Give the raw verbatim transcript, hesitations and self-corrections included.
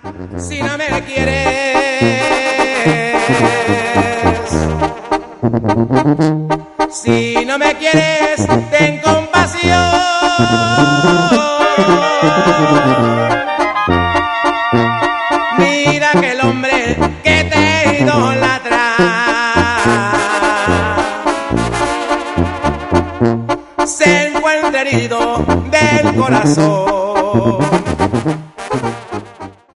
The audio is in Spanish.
Si no me quieres, si no me quieres, ten compasión. Mira que el hombre que te idolatra se encuentra herido del corazón.